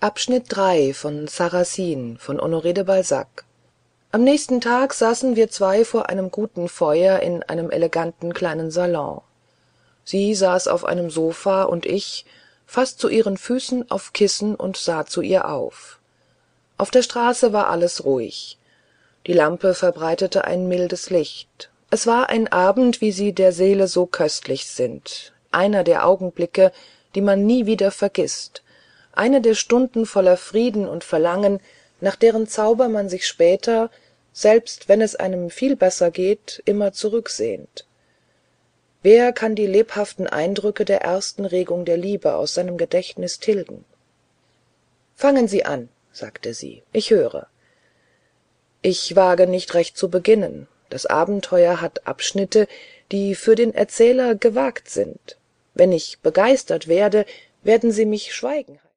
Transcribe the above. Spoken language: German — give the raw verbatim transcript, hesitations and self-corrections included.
drei von Sarracine von Honoré de Balzac. Am nächsten tag saßen wir zwei vor einem guten feuer in einem eleganten kleinen salon. sie saß auf einem sofa und ich fast zu ihren füßen auf kissen und sah zu ihr auf. auf der straße war alles ruhig. die lampe verbreitete ein mildes licht. es war ein abend wie sie der seele so köstlich sind, einer der augenblicke die man nie wieder vergißt, eine der stunden voller frieden und verlangen, nach deren zauber man sich später, selbst wenn es einem viel besser geht, immer zurücksehnt. wer kann die lebhaften eindrücke der ersten regung der liebe aus seinem gedächtnis tilgen? fangen sie an, sagte sie, ich höre. ich wage nicht recht zu beginnen. das abenteuer hat abschnitte, die für den erzähler gewagt sind. wenn ich begeistert werde, werden sie mich schweigen